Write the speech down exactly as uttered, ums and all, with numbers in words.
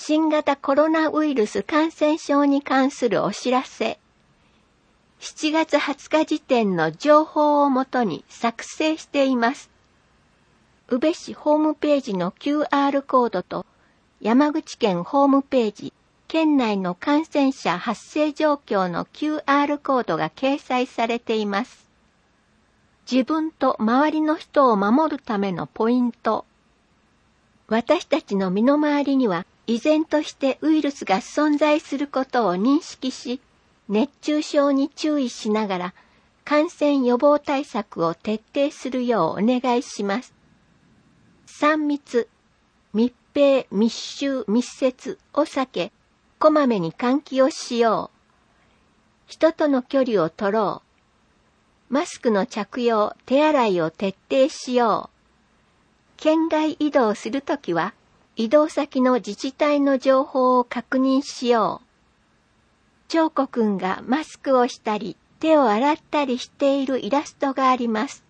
新型コロナウイルス感染症に関するお知らせ。しちがつはつか時点の情報をもとに作成しています。宇部市ホームページの キューアール コードと山口県ホームページ、県内の感染者発生状況の キューアール コードが掲載されています。自分と周りの人を守るためのポイント。私たちの身の回りには依然としてウイルスが存在することを認識し、熱中症に注意しながら感染予防対策を徹底するようお願いします。さん密、密閉、密集、密接を避け、こまめに換気をしよう。人との距離を取ろう。マスクの着用、手洗いを徹底しよう。県外移動するときは、移動先の自治体の情報を確認しよう。長子くんがマスクをしたり、手を洗ったりしているイラストがあります。